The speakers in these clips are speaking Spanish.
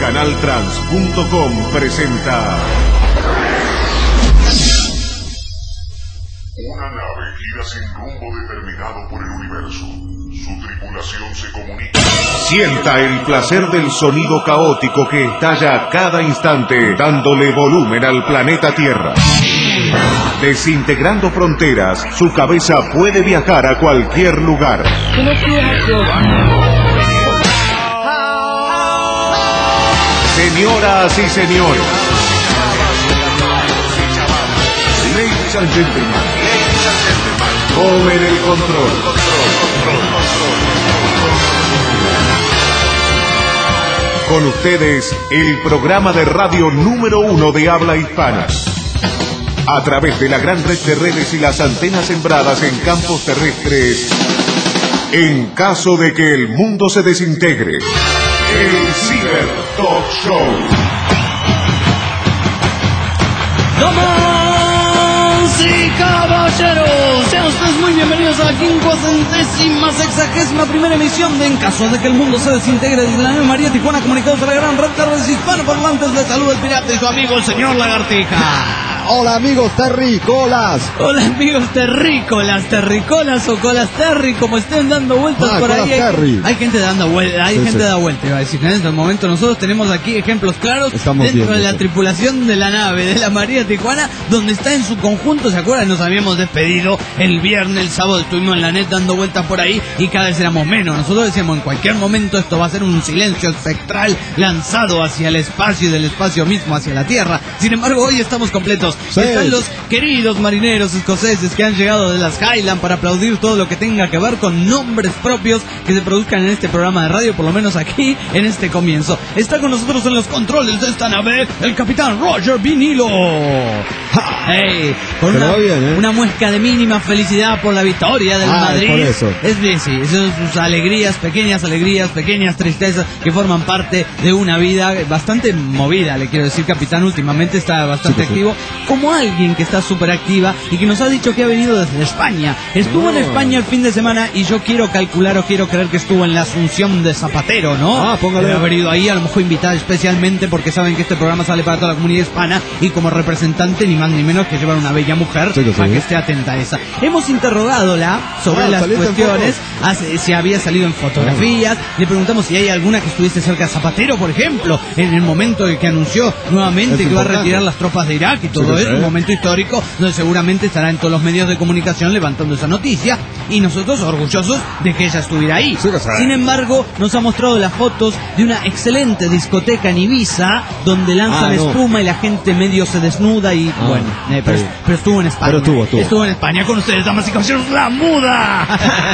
Canaltrans.com presenta. Una nave gira sin rumbo determinado por el universo. Su tripulación se comunica. Sienta el placer del sonido caótico que estalla a cada instante, dándole volumen al planeta Tierra. Desintegrando fronteras, su cabeza puede viajar a cualquier lugar. Señoras y señores, ladies and gentlemen, tomen el control. Con ustedes, el programa de radio número 1 de habla hispana. A través de la gran red de redes y las antenas sembradas en campos terrestres, en caso de que el mundo se desintegre, el Ciber Talk Show. Damas y caballeros, sean ustedes muy bienvenidos a la 561ª emisión de En caso de que el mundo se desintegre desde la nueva María Tijuana, comunicados a la gran red de redes hispanoparlantes. Les saluda el pirata y su amigo el señor Lagartija. Hola amigos terrícolas. Hola amigos terrícolas, terricolas o colas terry, como estén dando vueltas por ahí. Hay gente dando vueltas, gente da vuelta. Iba a decir que en este momento nosotros tenemos aquí ejemplos claros dentro de la tripulación de la nave de la María Tijuana, donde está en su conjunto. ¿Se acuerdan? Nos habíamos despedido el viernes, el sábado estuvimos en la net dando vueltas por ahí y cada vez éramos menos. Nosotros decíamos en cualquier momento esto va a ser un silencio espectral lanzado hacia el espacio y del espacio mismo hacia la Tierra. Sin embargo, hoy estamos completos. Sí. Están los queridos marineros escoceses que han llegado de las Highlands para aplaudir todo lo que tenga que ver con nombres propios que se produzcan en este programa de radio, por lo menos aquí en este comienzo. Está con nosotros en los controles de esta nave el capitán Roger Vinilo. Hey, con una muesca de mínima felicidad por la victoria del Madrid. Por eso. Sí, son sus alegrías, pequeñas tristezas que forman parte de una vida bastante movida, le quiero decir, capitán. Últimamente está bastante activo, como alguien que está súper activa y que nos ha dicho que ha venido desde España. Estuvo en España el fin de semana y yo quiero calcular o quiero creer que estuvo en la Asunción de Zapatero, ¿no? Póngale. Debe haber ido ahí, a lo mejor invitada especialmente porque saben que este programa sale para toda la comunidad hispana y como representante ni más ni menos que llevar una bella mujer para que esté atenta a esa. Hemos interrogadola sobre las cuestiones, si había salido en fotografías, le preguntamos si hay alguna que estuviese cerca de Zapatero, por ejemplo, en el momento en que anunció nuevamente que va a retirar las tropas de Irak y todo eso, un momento histórico donde seguramente estará en todos los medios de comunicación levantando esa noticia y nosotros orgullosos de que ella estuviera ahí. Sin embargo, nos ha mostrado las fotos de una excelente discoteca en Ibiza donde lanzan espuma y la gente medio se desnuda y pero estuvo en España. Estuvo en España con ustedes, damas y caballeros, la muda.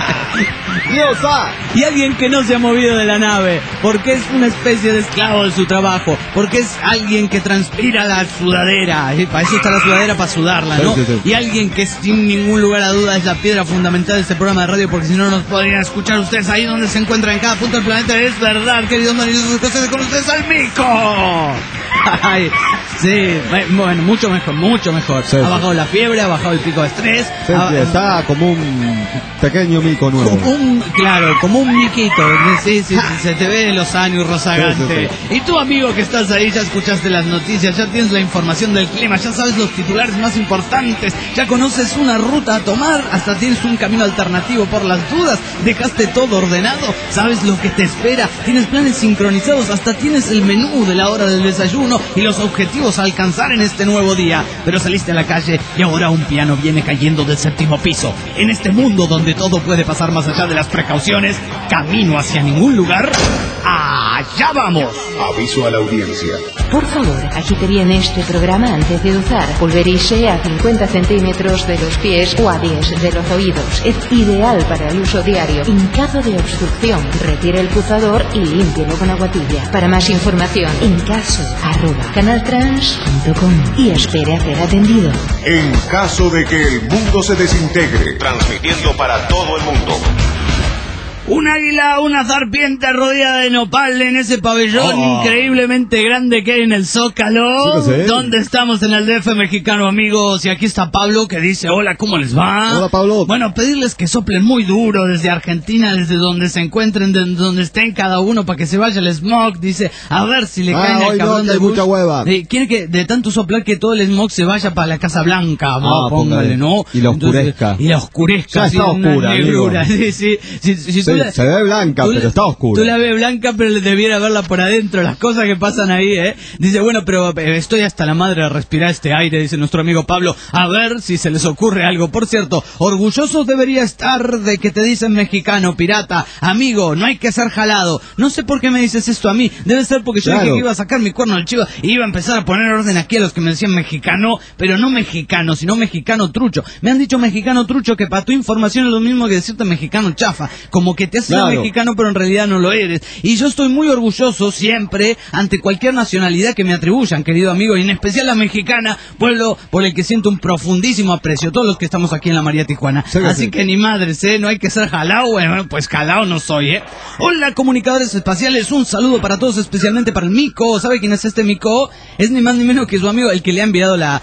Y alguien que no se ha movido de la nave porque es una especie de esclavo de su trabajo, porque es alguien que transpira la sudadera, para eso está la sudadera, para sudarla, ¿no? Y alguien que sin ningún lugar a duda es la piedra fundamental de este programa de radio, porque si no nos podrían escuchar ustedes ahí donde se encuentran en cada punto del planeta. Es verdad, queridos maridos escoceses, con ustedes al Mico. Ay, sí, bueno, mucho mejor. Ha bajado la fiebre, ha bajado el pico de estrés. Está como un pequeño mico nuevo. Como un miquito. Sí, se te ve los años rozagante. Y tú, amigo, que estás ahí, ya escuchaste las noticias, ya tienes la información del clima, ya sabes los titulares más importantes, ya conoces una ruta a tomar, hasta tienes un camino alternativo por las dudas, dejaste todo ordenado, sabes lo que te espera, tienes planes sincronizados, hasta tienes el menú de la hora del desayuno y los objetivos a alcanzar en este nuevo día. Pero saliste a la calle y ahora un piano viene cayendo del 7º piso. En este mundo donde todo puede pasar más allá de las precauciones, camino hacia ningún lugar, allá vamos. Aviso a la audiencia. Por favor, agite bien este programa antes de usar. Pulverice a 50 centímetros de los pies o a 10 de los oídos. Es ideal para el uso diario. En caso de obstrucción, retire el pulsador y límpielo con agua tibia. Para más información, encaso@canaltrans.com y espere a ser atendido. En caso de que el mundo se desintegre, transmitiendo para todo el mundo. Un águila, una serpiente rodeada de nopal en ese pabellón increíblemente grande que hay en el Zócalo, donde estamos en el DF mexicano, amigos. Y aquí está Pablo que dice, hola, ¿cómo les va? Hola, Pablo. Bueno, pedirles que soplen muy duro desde Argentina, desde donde se encuentren, desde donde estén cada uno, para que se vaya el smog. Dice, a ver si le caen al cabrón de hay Bush. mucha hueva. Quiere que de tanto soplar que todo el smog se vaya para la Casa Blanca. Póngale, ¿no? Y la oscurezca. Y la oscurezca. Ya está oscura, negrura. Sí. Se ve blanca, pero está oscura. Tú la ves blanca, pero debiera verla por adentro, las cosas que pasan ahí, ¿eh? Dice, bueno, pero estoy hasta la madre de respirar este aire, dice nuestro amigo Pablo. A ver si se les ocurre algo. Por cierto, orgulloso debería estar de que te dicen mexicano, pirata. Amigo, no hay que ser jalado. No sé por qué me dices esto a mí. Debe ser porque yo dije que iba a sacar mi cuerno al chivo y iba a empezar a poner orden aquí a los que me decían mexicano, pero no mexicano, sino mexicano trucho. Me han dicho mexicano trucho, que para tu información es lo mismo que decirte mexicano chafa. Como que te haces mexicano, pero en realidad no lo eres. Y yo estoy muy orgulloso siempre ante cualquier nacionalidad que me atribuyan, querido amigo, y en especial la mexicana, pueblo por el que siento un profundísimo aprecio, todos los que estamos aquí en la María Tijuana. Así que ni madres, no hay que ser jalao. Bueno, pues jalao no soy, Hola, comunicadores espaciales, un saludo para todos, especialmente para el Mico. ¿Sabe quién es este Mico? Es ni más ni menos que su amigo, el que le ha enviado la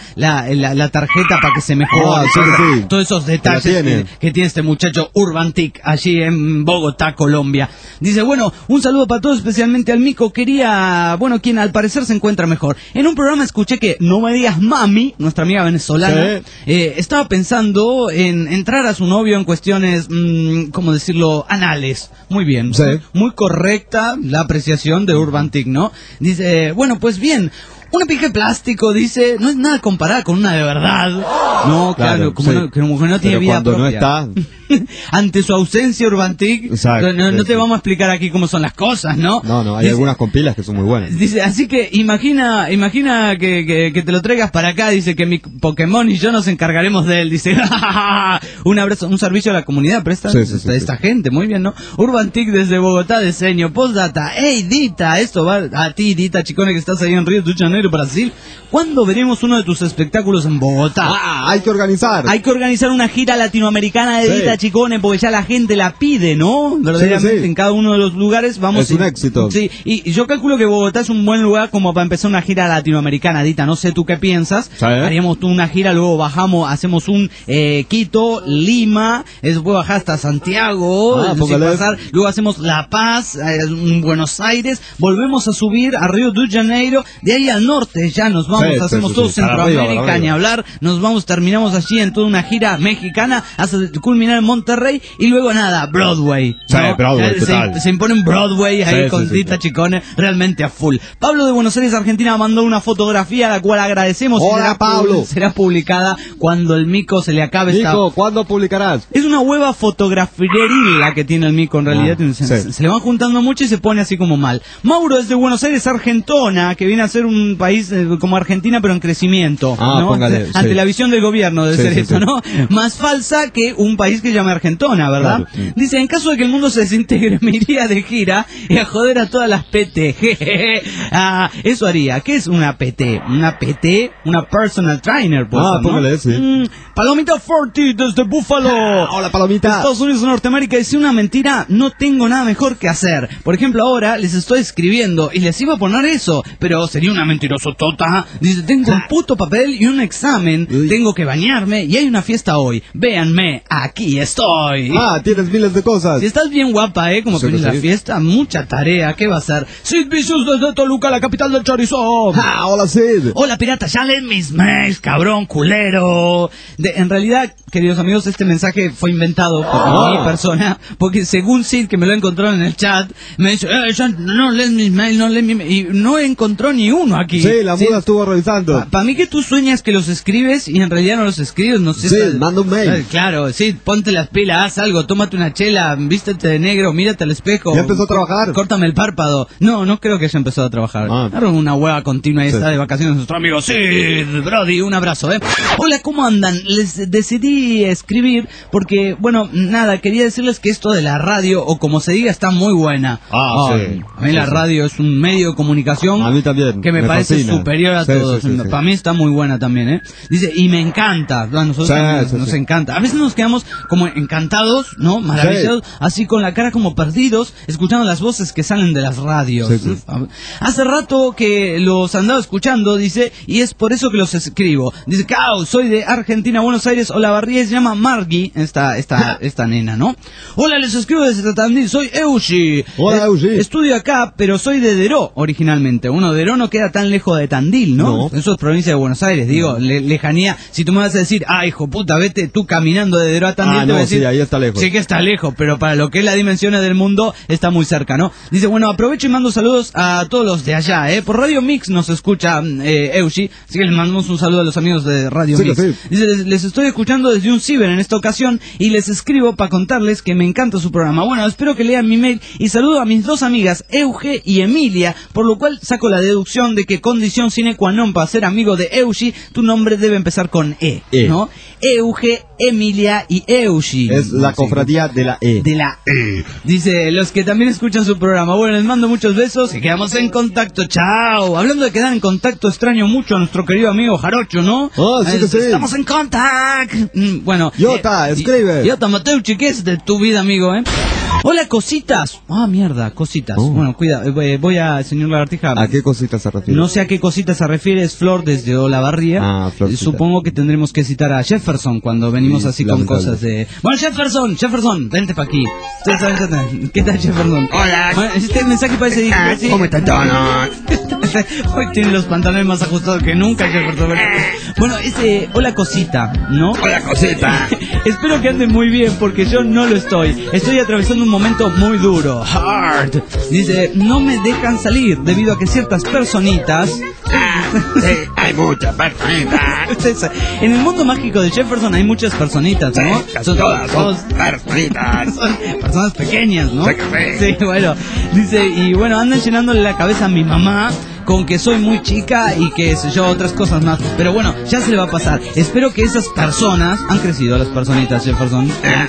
tarjeta para que se mejore. Todos esos detalles que tiene este muchacho Urbantic allí en Bogotá, Colombia. Dice, bueno, un saludo para todos, especialmente al Mico. Quería, bueno, quien al parecer se encuentra mejor. En un programa escuché que No Me Digas Mami, nuestra amiga venezolana, estaba pensando en entrar a su novio en cuestiones, ¿cómo decirlo?, anales. Muy bien, muy correcta la apreciación de Urbantic, ¿no? Dice, bueno, pues bien, una pija de plástico, dice, no es nada comparada con una de verdad. No, claro, como no tiene vida cuando propia. No está... Ante su ausencia, Urbantic, no te vamos a explicar aquí cómo son las cosas, ¿no? No, hay algunas compilas que son muy buenas. Dice, así que imagina que te lo traigas para acá, dice que mi Pokémon y yo nos encargaremos de él, dice, un abrazo, un servicio a la comunidad, presta esta gente, muy bien, ¿no? Urbantic desde Bogotá, diseño, postdata, hey Dita, esto va a ti, Dita, chicone, que estás ahí en Río de Janeiro, Brasil. ¿Cuándo veremos uno de tus espectáculos en Bogotá? Hay que organizar. Hay que organizar una gira latinoamericana de Dita, chicone, porque ya la gente la pide, ¿no? Verdaderamente, en cada uno de los lugares vamos... Es un éxito. Sí, y yo calculo que Bogotá es un buen lugar como para empezar una gira latinoamericana, Dita. No sé tú qué piensas. Haríamos una gira, luego bajamos, hacemos un Quito, Lima, después bajar hasta Santiago, luego hacemos La Paz, Buenos Aires, volvemos a subir a Río de Janeiro, de ahí al norte ya nos vamos, hacemos todo Centroamérica, ni hablar, nos vamos, terminamos allí en toda una gira mexicana hasta culminar en Monterrey y luego nada, Broadway, ¿no? Broadway, se impone un Broadway ahí con Dita Chicone realmente a full. Pablo de Buenos Aires, Argentina, mandó una fotografía a la cual agradecemos. Hola, Pablo. Será publicada cuando el Mico se le acabe. Mico, ¿cuándo publicarás? Es una hueva fotografieril la que tiene el Mico en realidad. Se le van juntando mucho y se pone así como mal. Mauro es de Buenos Aires, Argentona, que viene a ser un país como Argentina pero en crecimiento, ¿no? Ante la visión del gobierno de ser esto, ¿no? Más falsa que un país que llame Argentona, ¿verdad? Dice, en caso de que el mundo se desintegre, me iría de gira y a joder a todas las PT. Eso haría. ¿Qué es una PT? Una PT, una personal trainer, pues, ¿no? Póngale ese. Palomita 40 desde Buffalo. Hola, Palomita. Estados Unidos, Norteamérica. Dice, una mentira, no tengo nada mejor que hacer. Por ejemplo, ahora les estoy escribiendo y les iba a poner eso, pero sería una mentirosotota. Dice, tengo un puto papel y un examen, tengo que bañarme y hay una fiesta hoy. Véanme, aquí estoy. Tienes miles de cosas. Si estás bien guapa, como que la fiesta, mucha tarea, ¿qué va a hacer? Sid Vicious desde Toluca, la capital del chorizo. Hola, Sid. Hola, pirata, ya leen mis mails, cabrón, culero. En realidad, queridos amigos, este mensaje fue inventado por mi persona, porque según Sid, que me lo encontró en el chat, me dice, ya no lees mis mails, no lees mis mails, y no encontró ni uno aquí. Sí, la muda estuvo revisando. Para mí que tú sueñas que los escribes y en realidad no los escribes, no sé. Sí, manda un mail. Claro, sí, ponte las pilas, haz algo, tómate una chela, vístete de negro, mírate al espejo. ¿Ya empezó a trabajar? Córtame el párpado. No creo que haya empezado a trabajar. Claro, una hueva continua y está de vacaciones nuestro amigo Sid, Brody, un abrazo, Hola, ¿cómo andan? Les decidí escribir porque, bueno, nada, quería decirles que esto de la radio, o como se diga, está muy buena. A mí la radio es un medio de comunicación. A mí también. Que me parece parece superior a todos. Para mí está muy buena también, ¿eh? Dice, y me encanta. A nosotros nos encanta. A veces nos quedamos como encantados, ¿no? Maravillados, así con la cara como perdidos, escuchando las voces que salen de las radios. Hace rato que los andaba escuchando, dice, y es por eso que los escribo. Dice, Cao, soy de Argentina, Buenos Aires, Olavarría, se llama Margui, esta nena, ¿no? Hola, les escribo desde Tandil, soy Eushi. Hola, Eushi. Estudio acá, pero soy de Deró, originalmente. Deró no queda tan lejos de Tandil, ¿no? Eso es provincia de Buenos Aires, digo, lejanía. Si tú me vas a decir, hijo puta, vete tú caminando de Deró a Tandil, te voy a decir, sí, ahí está lejos. Sí que está lejos, pero para lo que es las dimensiones del mundo, está muy cerca, ¿no? Dice, bueno, aprovecho y mando saludos a todos los de allá, Por Radio Mix nos escucha Eushi, así que les mandamos un saludo a los amigos de Radio Mix. Sí. Dice, les estoy escuchando desde un ciber en esta ocasión y les escribo para contarles que me encanta su programa. Bueno, espero que lean mi mail y saludo a mis dos amigas, Euge y Emilia, por lo cual saco la deducción de que condición sine qua non para ser amigo de Eushi, tu nombre debe empezar con ¿no? Euge, Emilia y Eushi. Es la cofradía de la E. De la E. Dice, los que también escuchan su programa. Bueno, les mando muchos besos y quedamos en contacto. Chao. Hablando de quedar en contacto, extraño mucho a nuestro querido amigo Jarocho, ¿no? Sí que sí. Estamos en contacto. Bueno. Yota, escribe. Yota Mateuchi, ¿qué es de tu vida, amigo, Hola, cositas. Mierda, cositas. Bueno, cuida, voy a, señor Lagartija. ¿A qué cositas se refiere? No sé a qué cositas se refiere, es Flor desde Olavarría. Supongo que tendremos que citar a Jefferson cuando venimos así con cosas de... Bueno, Jefferson, vente pa' aquí. ¿Qué tal, Jefferson? Hola. Bueno, este mensaje parece... ¿Cómo están todos? Hoy tiene los pantalones más ajustados que nunca, Jefferson. Bueno, hola cosita, ¿no? Hola cosita. Espero que anden muy bien porque yo no lo estoy. Estoy atravesando un momento muy duro. Hard. Dice, no me dejan salir debido a que ciertas personitas... Sí, hay muchas personitas. En el mundo mágico de Jefferson hay muchas personitas, ¿no? Son todas personitas. Son personas pequeñas, ¿no? Sí, bueno. Dice, y bueno, andan llenándole la cabeza a mi mamá con que soy muy chica y que sé yo, otras cosas más. Pero bueno, ya se le va a pasar. Espero que esas personas, han crecido las personitas, Jefferson,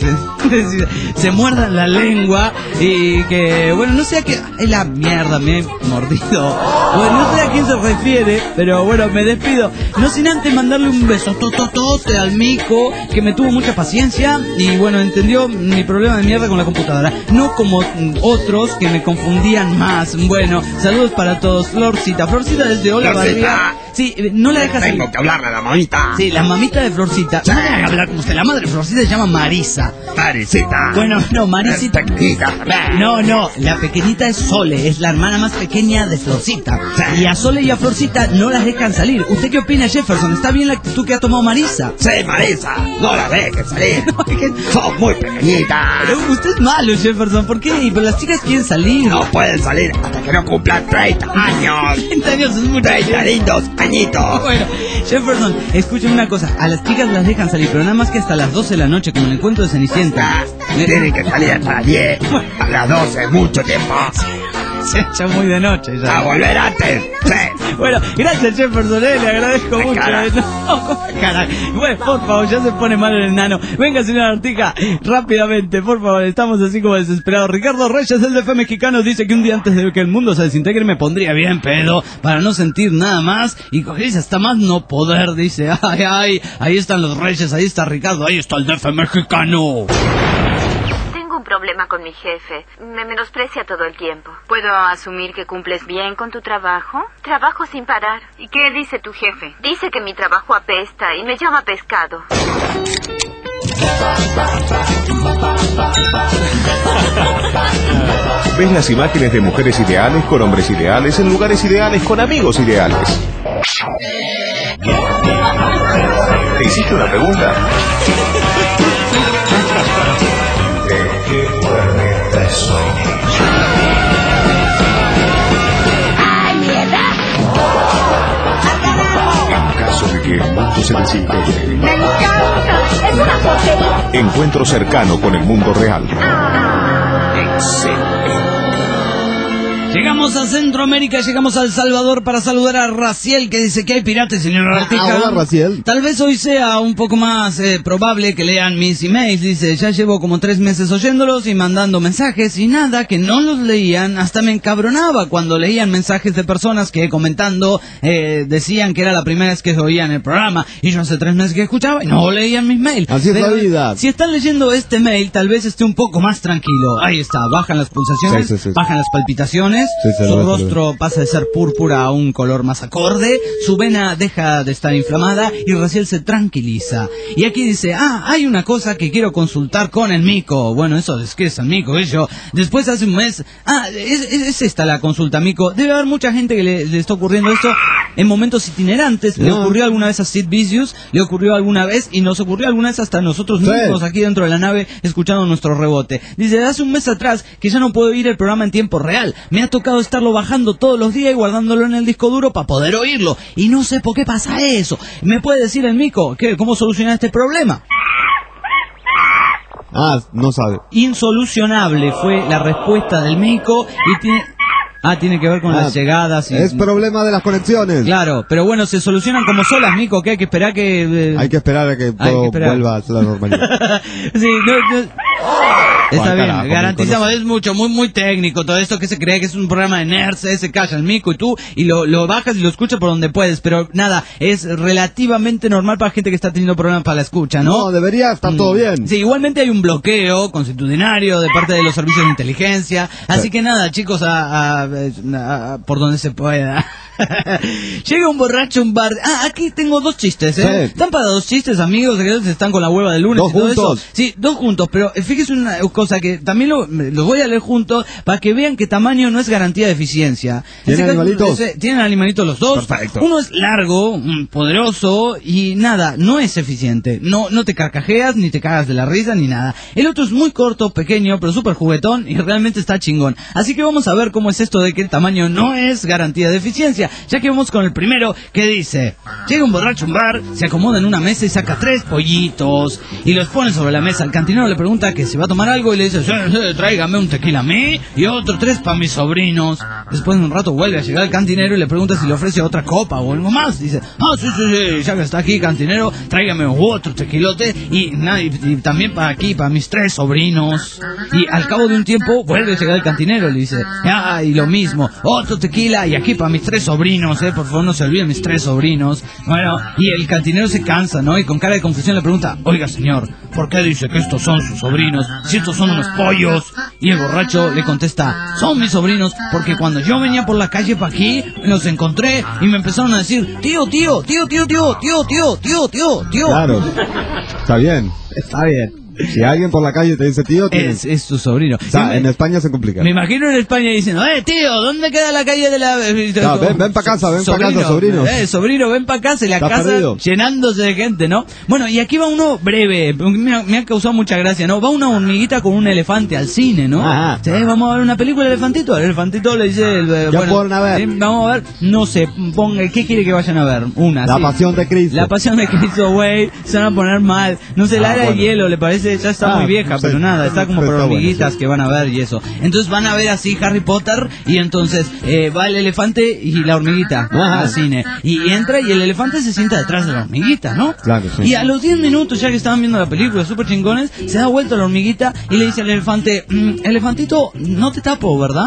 se muerdan la lengua y que, bueno, no sé a qué... la mierda, me he mordido. Bueno, no sé a quién se refiere, pero bueno, me despido. No sin antes mandarle un beso tototote al mico, que me tuvo mucha paciencia y bueno, entendió mi problema de mierda con la computadora. No como otros que me confundían más. Bueno, saludos para todos. Florcita desde Olavarría. Sí, no la dejas. Tengo que hablarle a la mamita. Sí, la mamita de Florcita. No voy a hablar como usted. La madre de Florcita se llama Marisa. Marisita. Bueno, no, Marisita. No, la pequeñita es Sole, es la hermana más pequeña de Florcita. Y a Sole y a Florcita no las dejan salir. ¿Usted qué opina, Jefferson? ¿Está bien la actitud que ha tomado Marisa? Sí, Marisa, no las dejes salir. Son muy pequeñitas. Pero usted es malo, Jefferson. ¿Por qué? Pero las chicas quieren salir. No pueden salir hasta que no cumplan 30 años. 30 años es mucho. 30 lindos añitos. Bueno, Jefferson, escuchen una cosa. A las chicas las dejan salir, pero nada más que hasta las 12 de la noche, como en el cuento de Cenicienta. Tienen que salir hasta las 10. A las 12 es mucho tiempo. Se echa muy de noche ya. A volver antes. Sí. Bueno, gracias, Jefferson, le agradezco mucho. Bueno, por favor, ya se pone mal el enano. Venga, señora Artija, rápidamente, por favor, estamos así como desesperados. Ricardo Reyes, el DF mexicano, dice que un día antes de que el mundo se desintegre me pondría bien pedo para no sentir nada más y cogerse hasta más no poder, dice. Ahí están los Reyes, ahí está Ricardo, ahí está el DF mexicano. Un problema con mi jefe. Me menosprecia todo el tiempo. ¿Puedo asumir que cumples bien con tu trabajo? Trabajo sin parar. ¿Y qué dice tu jefe? Dice que mi trabajo apesta y me llama pescado. ¿Ves las imágenes de mujeres ideales con hombres ideales en lugares ideales con amigos ideales? ¿Te hiciste una pregunta? En caso de que el mundo se desintegre. ¡Me encanta! ¡Es una porquería! Encuentro cercano con el mundo real. Excelente. Llegamos a Centroamérica, llegamos a El Salvador para saludar a Raciel, que dice que hay piratas, señor Artica. Hola, Raciel. Tal vez hoy sea un poco más probable que lean mis emails. Dice, ya llevo como 3 meses oyéndolos y mandando mensajes y nada, que no los leían. Hasta me encabronaba cuando leían mensajes de personas que comentando decían que era la primera vez que oían el programa. Y yo hace 3 meses que escuchaba y no leían mis mails. Así es la vida. Si están leyendo este mail, tal vez esté un poco más tranquilo. Ahí está, bajan las pulsaciones, sí. bajan las palpitaciones. Sí, Su rostro pasa de ser púrpura a un color más acorde, su vena deja de estar inflamada y Raciel se tranquiliza. Y aquí dice, hay una cosa que quiero consultar con el Mico. Bueno, eso es que es el Mico, yo. Después hace un mes, es esta la consulta, Mico. Debe haber mucha gente que le está ocurriendo esto en momentos itinerantes. Le ocurrió alguna vez a Sid Vicious, le ocurrió alguna vez y nos ocurrió alguna vez hasta nosotros mismos aquí dentro de la nave escuchando nuestro rebote. Dice, hace un mes atrás que ya no puedo oír el programa en tiempo real. Me ha tocado estarlo bajando todos los días y guardándolo en el disco duro para poder oírlo. Y no sé por qué pasa eso. ¿Me puede decir el Mico cómo solucionar este problema? No sabe. Insolucionable fue la respuesta del Mico y tiene que ver con las llegadas. Es problema de las conexiones. Claro, pero bueno, se solucionan como solas, Mico, que hay que esperar que... Hay que esperar a que todo vuelva a la normalidad. Sí, está bien, carajo, garantizamos, es muy técnico todo esto, que se cree que es un programa de nerds, se calla el Mico y tú, y lo bajas y lo escuchas por donde puedes, pero nada, es relativamente normal para gente que está teniendo problemas para la escucha, ¿no? No, debería estar todo bien. Sí, igualmente hay un bloqueo constitucionario de parte de los servicios de inteligencia, así que nada, chicos, por donde se pueda. Llega un borracho a un bar. Aquí tengo 2 chistes, Sí. Están para 2 chistes, amigos, que están con la hueva del lunes. 2 y todo juntos. eso. Sí, 2 juntos, pero fíjese una cosa que también los voy a leer juntos para que vean que tamaño no es garantía de eficiencia. ¿Tienen animalitos? Tienen animalitos los 2. Perfecto. Uno es largo, poderoso y nada, no es eficiente. No te carcajeas, ni te cagas de la risa, ni nada. El otro es muy corto, pequeño, pero súper juguetón y realmente está chingón. Así que vamos a ver cómo es esto de que el tamaño no es garantía de eficiencia. Ya que vamos con el primero, que dice: llega un borracho a un bar, se acomoda en una mesa y saca 3 pollitos y los pone sobre la mesa. El cantinero le pregunta que si va a tomar algo y le dice: tráigame un tequila a mí y otro 3 para mis sobrinos. Después de un rato vuelve a llegar el cantinero y le pregunta si le ofrece otra copa o algo más. Dice: sí, ya que está aquí, cantinero, tráigame otro tequilote y también para aquí, para mis 3 sobrinos. Y al cabo de un tiempo vuelve a llegar el cantinero y le dice: y lo mismo, otro tequila y aquí para mis 3 sobrinos, por favor no se olviden mis 3 sobrinos. Bueno, y el cantinero se cansa, ¿no? Y con cara de confusión le pregunta: oiga, señor, ¿por qué dice que estos son sus sobrinos si estos son unos pollos? Y el borracho le contesta: son mis sobrinos porque cuando yo venía por la calle para aquí los encontré y me empezaron a decir: tío. Claro, está bien. Está bien. Si alguien por la calle te dice tío, es tu sobrino. O sea, en España se complica. Me imagino en España diciendo: tío, ¿dónde queda la calle de la...? No, ven para casa, sobrino. Sobrino, ven para casa, y la casa perdido, llenándose de gente, ¿no? Bueno, y aquí va uno breve, me ha causado mucha gracia, ¿no? Va una hormiguita con un elefante al cine, ¿no? Ajá. Sí, vamos a ver una película de elefantito. El elefantito le dice... Fueron a ver. Vamos a ver, no sé, ¿qué quiere que vayan a ver? La Pasión de Cristo. La Pasión de Cristo, güey, se van a poner mal. No sé, la era de hielo, le parece, ya está muy vieja, pero nada, está como por hormiguitas que van a ver y eso. Entonces van a ver así Harry Potter y entonces va el elefante y la hormiguita al cine. Y entra y el elefante se sienta detrás de la hormiguita, ¿no? Claro, sí. Y a los 10 minutos, ya que estaban viendo la película, súper chingones, se da vuelta la hormiguita y le dice al elefante: elefantito, no te tapo, ¿verdad?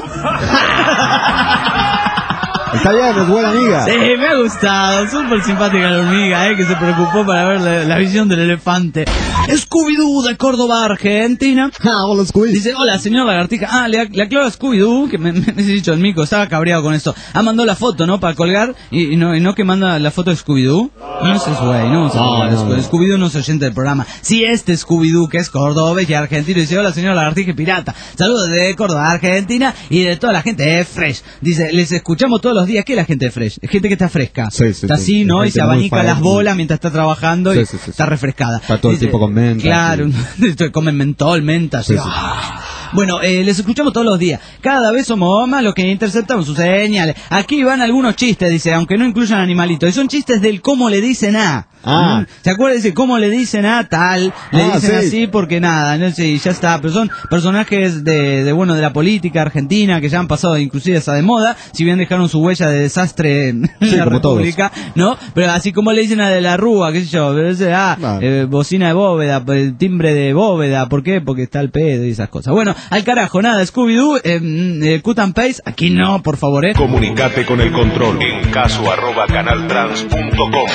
Está bien, es buena amiga. Sí, me ha gustado, súper simpática la hormiga, que se preocupó para ver la visión del elefante. Scooby-Doo de Córdoba, Argentina. Hola, Scooby. Dice: hola, señor Lagartija. Le aclaro a Scooby-Doo, que me he dicho el Mico, estaba cabreado con esto. Mandó la foto, ¿no? Para colgar, y no que manda la foto de Scooby-Doo. No es güey, no. Scooby-Doo no es oyente del programa. Si este Scooby-Doo, que es Córdoba y argentino, dice: hola, señor Lagartija y Pirata. Saludos de Córdoba, Argentina, y de toda la gente de Fresh. Dice: les escuchamos todos los días. ¿Qué es la gente de Fresh? Gente que está fresca. Sí, está así, ¿no? Y se abanica las bolas mientras está trabajando y está refrescada. Está todo el tiempo con menta. Claro, comen mentol, menta. Sí. Bueno, les escuchamos todos los días. Cada vez somos más los que interceptamos sus señales. Aquí van algunos chistes, dice, aunque no incluyan animalitos. Y son chistes del cómo le dicen a. ¿Se acuerdan? Dice, ¿cómo le dicen a tal? Le dicen así porque nada, no sé, ya está. Pero son personajes de la política argentina que ya han pasado inclusive esa de moda, si bien dejaron su huella de desastre en la República, ¿no? Pero así como le dicen a de la Rúa, qué sé yo, pero ese, bocina de bóveda, el timbre de bóveda, ¿por qué? Porque está el pedo y esas cosas. Bueno, al carajo, nada, Scooby-Doo, Cut and Paste, aquí no, por favor, Comunicate con el control en caso@canaltrans.com.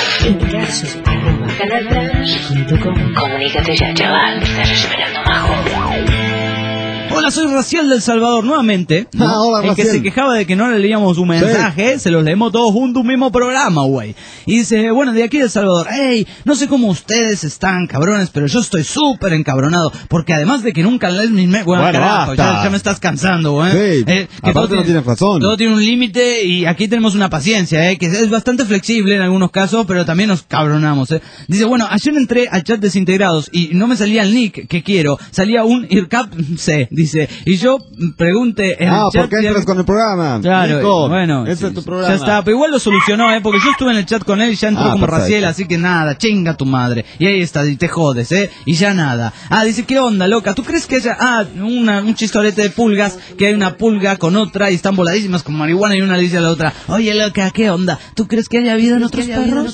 Canaltrans.com. Comunícate ya, chaval. Estás esperando majo. Hola, soy Raciel del Salvador, nuevamente. Hola, el que se quejaba de que no le leíamos un mensaje, se los leemos todos juntos, un mismo programa, güey. Y dice, bueno, de aquí de El Salvador, hey, no sé cómo ustedes están, cabrones, pero yo estoy súper encabronado, porque además de que nunca lees mis bueno, carajo, ya me estás cansando, güey. Sí, que aparte no tienes razón. Todo tiene un límite y aquí tenemos una paciencia, que es bastante flexible en algunos casos, pero también nos cabronamos, Dice, bueno, ayer entré al chat desintegrados y no me salía el nick que quiero, salía un IRCAP C, dice, y yo pregunté en el chat. ¿Por qué entras con el programa? Claro, Nico, bueno, ese es tu programa. Ya está, pero igual lo solucionó, porque yo estuve en el chat con él y ya entró como perfecto. Raciel, así que nada, chinga tu madre. Y ahí está, y te jodes, y ya nada. Dice, ¿qué onda, loca? ¿Tú crees que haya, un chistorete de pulgas, que hay una pulga con otra y están voladísimas como marihuana y una le dice a la otra, oye, loca, ¿qué onda? ¿Tú crees que haya vida en otros perros?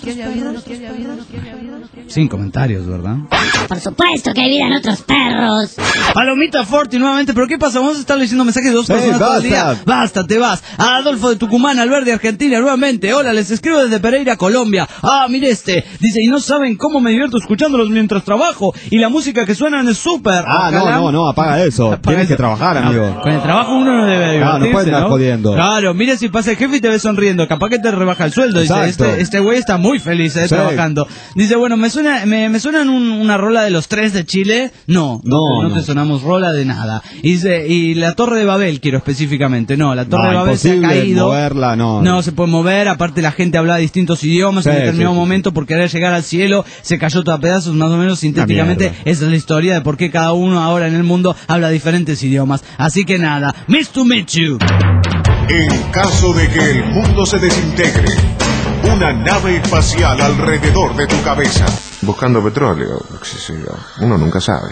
Sin comentarios, ¿verdad? Por supuesto que hay vida en otros perros. Palomita Forti nuevamente, pero ¿qué pasa? Vamos a estar leyendo mensajes de dos personas todo el día. Basta, te vas. A Adolfo de Tucumán, Albert de Argentina, nuevamente. Hola, les escribo desde Pereira, Colombia. Mire este. Dice, y no saben cómo me divierto escuchándolos mientras trabajo. Y la música que suenan es súper. No, apaga eso. Tienes que trabajar, amigo. Con el trabajo uno no debe divertirse, no puedes estar jodiendo. Claro, mire si pasa el jefe y te ve sonriendo. Capaz que te rebaja el sueldo. Dice, este güey está muy feliz trabajando. Dice, bueno, me suenan una rola de los Tres de Chile. No te sonamos rola de nada. Y la Torre de Babel quiero específicamente. No, la Torre de Babel se ha caído. Moverla, no se puede mover. Aparte la gente habla distintos idiomas en determinado momento por querer llegar al cielo. Se cayó todo a pedazos, más o menos sintéticamente. Esa es la historia de por qué cada uno ahora en el mundo habla diferentes idiomas. Así que nada, miss to meet you. En caso de que el mundo se desintegre, una nave espacial alrededor de tu cabeza. Buscando petróleo, uno nunca sabe.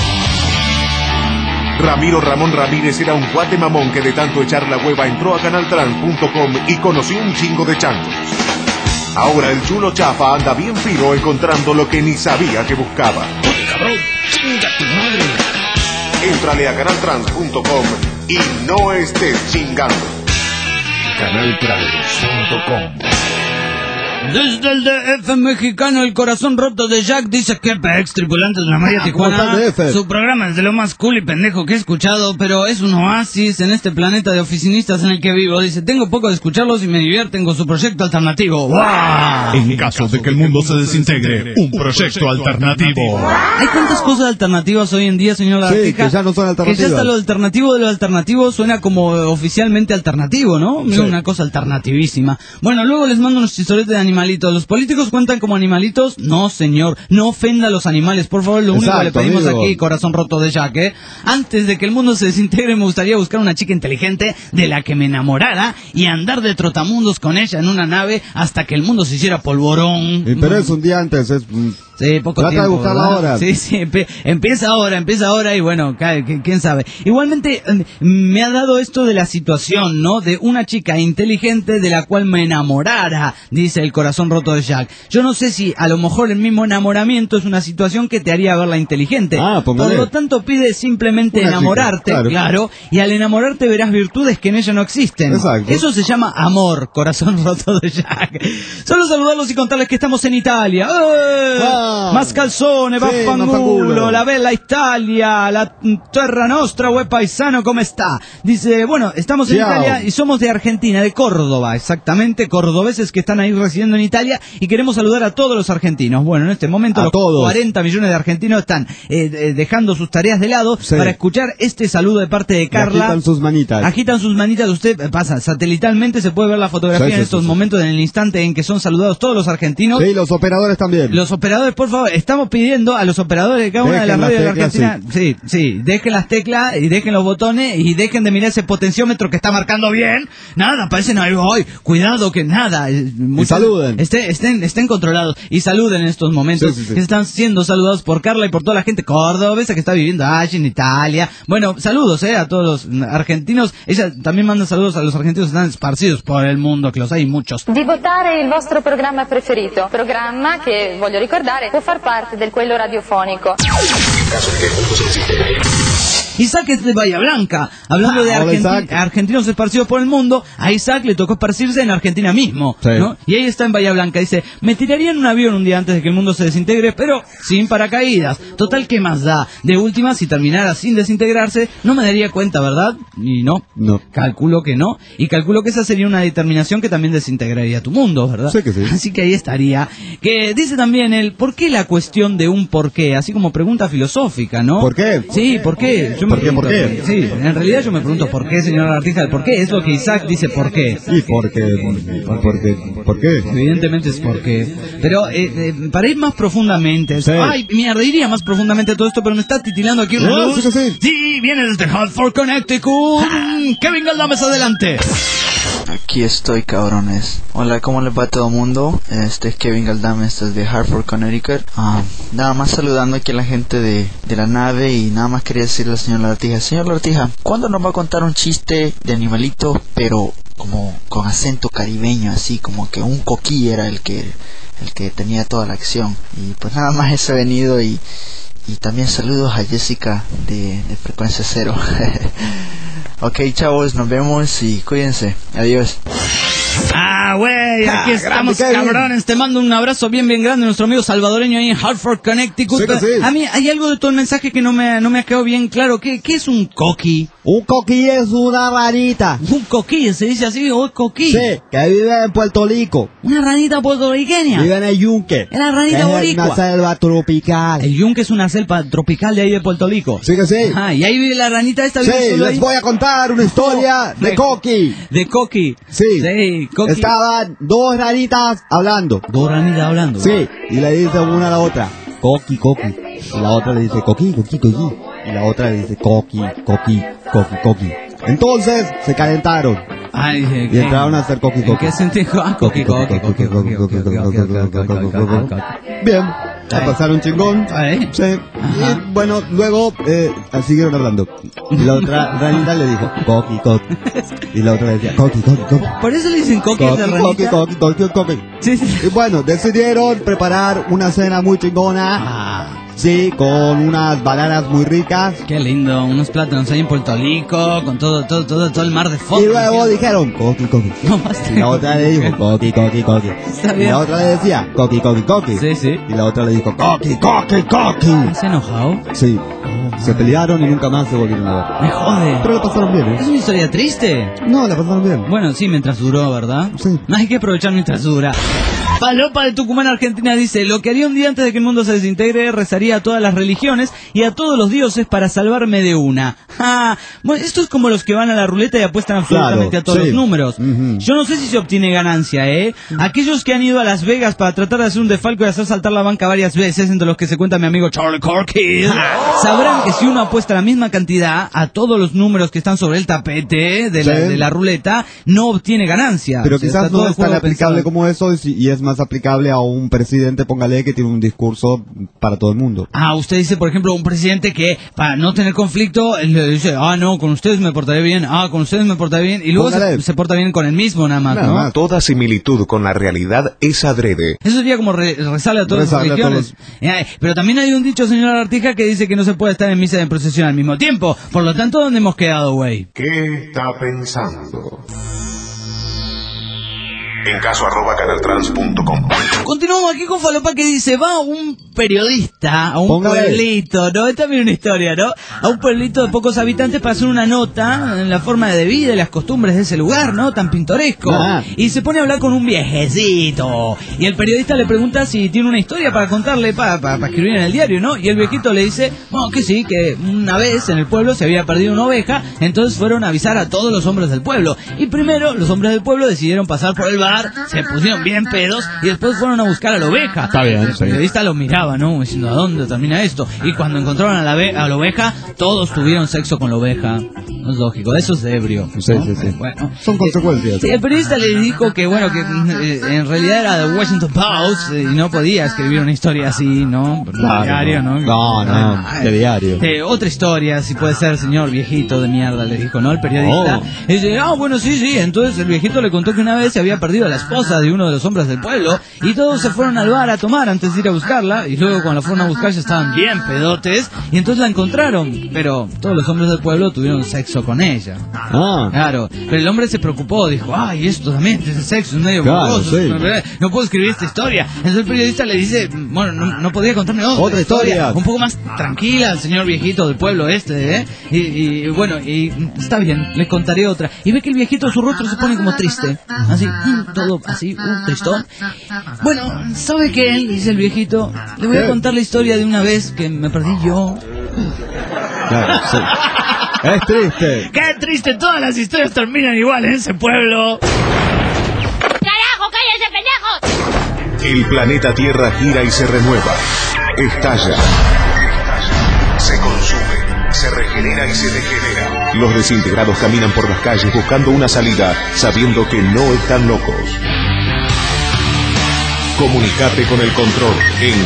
Ramiro Ramón Ramírez era un cuate mamón que de tanto echar la hueva entró a canaltrans.com y conoció un chingo de changos. Ahora el chulo chafa anda bien fino encontrando lo que ni sabía que buscaba. Oye, cabrón, chinga tu madre. Éntrale a canaltrans.com y no estés chingando. Canaltrans.com. Desde el DF mexicano, el corazón roto de Jack dice que ex tripulantes de la Maya Tijuana. Su programa es de lo más cool y pendejo que he escuchado, pero es un oasis en este planeta de oficinistas en el que vivo. Dice, tengo poco de escucharlos y me divierten con su proyecto alternativo. ¡Wow! En caso de que el mundo se desintegre, un proyecto alternativo. Hay tantas cosas alternativas hoy en día, señor Lagartija, que ya no son alternativas. Que ya hasta lo alternativo de lo alternativo suena como oficialmente alternativo, ¿no? Sí. Una cosa alternativísima. Bueno, luego les mando unos chistoretes de animalitos. ¿Los políticos cuentan como animalitos? No, señor. No ofenda a los animales, por favor. Lo único que le pedimos aquí, corazón roto de Jack, Antes de que el mundo se desintegre, me gustaría buscar una chica inteligente de la que me enamorara y andar de trotamundos con ella en una nave hasta que el mundo se hiciera polvorón. Pero es un día antes, Sí, poco trata tiempo. De buscarla ahora. Sí, empieza ahora y bueno, quién sabe. Igualmente me ha dado esto de la situación, ¿no? De una chica inteligente de la cual me enamorara, dice el corazón roto de Jack. Yo no sé si a lo mejor el mismo enamoramiento es una situación que te haría verla inteligente. Por lo tanto pide simplemente una enamorarte, chica, claro, y al enamorarte verás virtudes que en ella no existen. Exacto. Eso se llama amor, corazón roto de Jack. Solo saludarlos y contarles que estamos en Italia. Más calzone, vaffanculo, la bella Italia, la terra nostra, hue paisano, ¿cómo está? Dice, bueno, estamos en Italia y somos de Argentina, de Córdoba, exactamente, cordobeses que están ahí residiendo en Italia y queremos saludar a todos los argentinos. Bueno, en este momento los 40 millones de argentinos están dejando sus tareas de lado para escuchar este saludo de parte de Carla. Agitan sus manitas. Usted pasa satelitalmente, se puede ver la fotografía en estos momentos, en el instante en que son saludados todos los argentinos. Sí, los operadores también. Los operadores operadores, por favor, estamos pidiendo a los operadores de cada una de las radios de la Argentina, sí, dejen las teclas y dejen los botones y dejen de mirar ese potenciómetro que está marcando bien. Nada, parecen ahí, cuidado que nada. Y saluden. Estén controlados y saluden en estos momentos que están siendo saludados por Carla y por toda la gente cordobesa que está viviendo allí en Italia. Bueno, saludos a todos los argentinos. Ella también manda saludos a los argentinos que están esparcidos por el mundo, que los hay muchos. Di votare il vostro programma preferito, programma che, voglio ricordare, può far parte del quello radiofonico. Isaac es de Bahía Blanca. Hablando de argentinos esparcidos por el mundo, a Isaac le tocó esparcirse en Argentina mismo, ¿no? Y ahí está en Bahía Blanca. Dice, me tiraría en un avión un día antes de que el mundo se desintegre, pero sin paracaídas. Total, ¿qué más da? De última, si terminara sin desintegrarse, no me daría cuenta, ¿verdad? Y no. Calculo que no. Y calculo que esa sería una determinación que también desintegraría tu mundo, ¿verdad? Sí que sí. Así que ahí estaría. Que dice también el, ¿por qué la cuestión de un por qué? Así como pregunta filosófica, ¿no? ¿Por qué? Sí, ¿por qué? ¿Por qué? Sí, en realidad yo me pregunto por qué, señor artista, ¿por qué? Es lo que Isaac dice, ¿por qué? Sí, ¿por qué? Evidentemente es por qué. Pero para ir más profundamente, ay, mierda, iría más profundamente a todo esto, pero me está titilando aquí una luz. Sí, viene desde Hartford, Connecticut. Kevin Galdames, adelante. Aquí estoy, cabrones. Hola, ¿cómo les va a todo el mundo? Este es Kevin Galdames desde Hartford, Connecticut. Nada más saludando aquí a la gente de la nave y nada más quería decirle al señor Lagartija. Señor Lagartija, ¿cuándo nos va a contar un chiste de animalito, pero como con acento caribeño, así como que un coquí era el que tenía toda la acción? Y pues nada más eso he venido y también saludos a Jessica de Frecuencia Cero. Ok, chavos, nos vemos y cuídense. Adiós. Güey, aquí estamos, cabrones. Te mando un abrazo bien grande, nuestro amigo salvadoreño ahí en Hartford, Connecticut. A mí hay algo de todo el mensaje que no me ha quedado bien claro. ¿Qué es un coqui? Un coquí es una ranita. Un coquí, se dice así, coquí. Sí, que vive en Puerto Rico. Una ranita puertorriqueña. Vive en el yunque. En la ranita boricua. Es una selva tropical. El yunque es una selva tropical de ahí de Puerto Rico. Sí que sí. Ajá, y ahí vive la ranita esta. Sí, les voy a contar una historia de coqui. De coqui. Sí, coqui. Estaban dos ranitas hablando. Dos ranitas hablando. Sí, y le dice una a la otra, coqui, coqui. Y la otra le dice, coqui, coqui, coqui. Y la otra le dice, coqui, coqui, coqui, coqui. Entonces se calentaron. Y entraron a hacer coqui, coqui. ¿En qué sentido? Coqui, coqui, coqui, coqui, coqui. Bien. A pasar un chingón. Sí. Y bueno, luego siguieron hablando. Y la otra ranita le dijo, coqui, coqui. Y la otra le decía, coqui, coqui, coqui. Por eso le dicen coqui a esa ranita. Coqui, coqui, coqui. Sí. Y bueno, decidieron preparar una cena muy chingona. Sí, con unas bananas muy ricas. Qué lindo, unos plátanos ahí en Puerto Rico, con todo el mar de fondo. Y luego dijeron, coqui, coqui. No, basta. Y la otra le dijo, coqui, coqui, coqui. Está bien. Y la otra le decía, coqui, coqui, coqui. Sí. Y la otra le dijo, coqui, coqui, coqui. ¿Se enojado? Sí. Se pelearon y nunca más se volvieron a ver. Me jode. Pero la pasaron bien, ¿eh? ¿Es una historia triste? No, la pasaron bien. Bueno, sí, mientras duró, ¿verdad? Sí. Hay que aprovechar mientras dura. Palopa de Tucumán, Argentina, dice: lo que haría un día antes de que el mundo se desintegre, rezaría a todas las religiones y a todos los dioses para salvarme de una. Bueno, esto es como los que van a la ruleta y apuestan absolutamente a todos los números. Yo no sé si se obtiene ganancia, Aquellos que han ido a Las Vegas para tratar de hacer un desfalco y hacer saltar la banca varias veces, entre los que se cuenta mi amigo Charlie Corky, sabrán que si uno apuesta la misma cantidad a todos los números que están sobre el tapete de la ruleta, no obtiene ganancia. Pero quizás no es tan aplicable como eso, y es más aplicable a un presidente, póngale, que tiene un discurso para todo el mundo. Usted dice, por ejemplo, un presidente que para no tener conflicto le dice, no, con ustedes me portaré bien, con ustedes me portaré bien, y luego se porta bien con el mismo nada más, ¿no? Toda similitud con la realidad es adrede. Eso sería como rezarle a todas las religiones. Pero también hay un dicho, señor Artija, que dice que no se puede estar en misa y en procesión al mismo tiempo. Por lo tanto, ¿dónde hemos quedado, güey? ¿Qué está pensando? En caso@canaltrans.com. Continuamos aquí con Falopa, que dice: va un periodista a un pueblito, ¿no? Es también una historia, ¿no? A un pueblito de pocos habitantes para hacer una nota en la forma de vida y las costumbres de ese lugar, ¿no? Tan pintoresco. Y se pone a hablar con un viejecito. Y el periodista le pregunta si tiene una historia para contarle, para escribir en el diario, ¿no? Y el viejito le dice, bueno, que sí, que una vez en el pueblo se había perdido una oveja, entonces fueron a avisar a todos los hombres del pueblo. Y primero los hombres del pueblo decidieron pasar por el barrio bar, se pusieron bien pedos y después fueron a buscar a la oveja. Está bien, El periodista lo miraba, ¿no? Diciendo, ¿a dónde termina esto? Y cuando encontraron a la oveja, todos tuvieron sexo con la oveja. No es lógico, eso es ebrio, ¿no? Sí. Bueno, son consecuencias. el periodista le dijo que, bueno, que en realidad era de Washington Post y no podía escribir una historia así, ¿no? Claro, Diario, ¿no? No, de diario. Otra historia, si puede ser, señor viejito de mierda, le dijo, ¿no? El periodista. Y dice, bueno, sí. Entonces el viejito le contó que una vez se había perdido a la esposa de uno de los hombres del pueblo y todos se fueron al bar a tomar antes de ir a buscarla y luego cuando la fueron a buscar ya estaban bien pedotes y entonces la encontraron, pero todos los hombres del pueblo tuvieron sexo con ella. Claro, pero el hombre se preocupó, dijo, ay, esto también, ese sexo es medio morboso, no puedo escribir esta historia. Entonces el periodista le dice, bueno, no podría contarme otra historia un poco más tranquila al señor viejito del pueblo y bueno, y está bien, le contaré otra. Y ve que el viejito, su rostro se pone como triste, así, todo así, tristón. Bueno, ¿sabe qué? Dice el viejito, le voy a contar la historia de una vez que me perdí yo. Claro, sí. Es triste. ¡Qué triste! Todas las historias terminan igual en ese pueblo. ¡Carajo, cállense, pendejos! El planeta Tierra gira y se renueva. Estalla. Se consume, se regenera y se degenera. Los desintegrados caminan por las calles buscando una salida, sabiendo que no están locos. Comunicate con el control en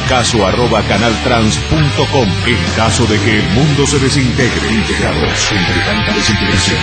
caso@canaltrans.com en caso de que el mundo se desintegre. Integrados entre tanta desintegración.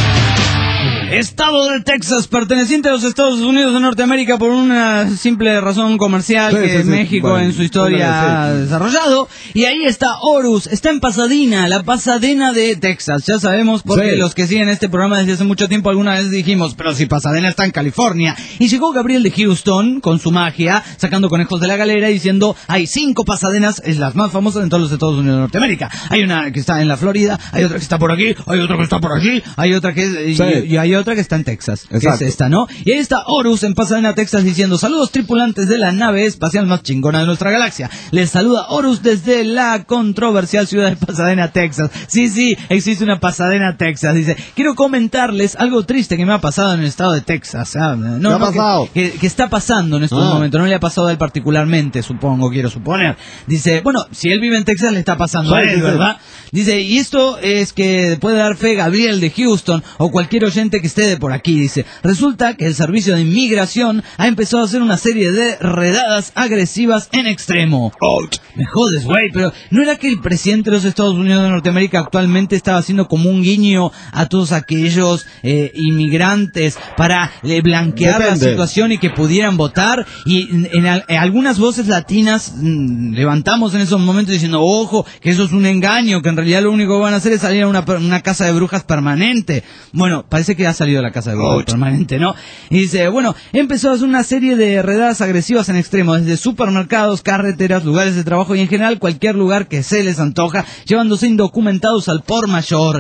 Estado de Texas, perteneciente a los Estados Unidos de Norteamérica por una simple razón comercial que México bueno, en su historia ha desarrollado. Y ahí está Horus, está en Pasadena, la Pasadena de Texas. Ya sabemos porque los que siguen este programa desde hace mucho tiempo alguna vez dijimos, pero si Pasadena está en California. Y llegó Gabriel de Houston con su magia, sacando conejos de la galera y diciendo, hay 5 Pasadenas, es las más famosas en todos los Estados Unidos de Norteamérica. Hay una que está en la Florida, hay otra que está por aquí, hay otra que está por allí, hay otra que y hay otra que está en Texas, exacto. Que es esta, ¿no? Y ahí está Horus en Pasadena, Texas, diciendo, saludos tripulantes de la nave espacial más chingona de nuestra galaxia. Les saluda Horus desde la controversial ciudad de Pasadena, Texas. Sí, existe una Pasadena, Texas. Dice, quiero comentarles algo triste que me ha pasado en el estado de Texas. ¿Qué ha pasado? Que está pasando en estos momentos. No le ha pasado a él particularmente, quiero suponer. Dice, bueno, si él vive en Texas le está pasando a él, ¿verdad? Dice, y esto es que puede dar fe Gabriel de Houston o cualquier oyente que esté de por aquí. Dice, resulta que el servicio de inmigración ha empezado a hacer una serie de redadas agresivas en extremo. Me jodes, güey, pero ¿no era que el presidente de los Estados Unidos de Norteamérica actualmente estaba haciendo como un guiño a todos aquellos inmigrantes para blanquear la situación y que pudieran votar? Y en algunas voces latinas levantamos en esos momentos diciendo, ojo, que eso es un engaño, que en realidad lo único que van a hacer es salir a una casa de brujas permanente. Bueno, parece que ha salido la casa de brujas permanente, ¿no? Y dice, bueno, empezó a hacer una serie de redadas agresivas en extremo, desde supermercados, carreteras, lugares de trabajo y en general cualquier lugar que se les antoja, llevándose indocumentados al por mayor.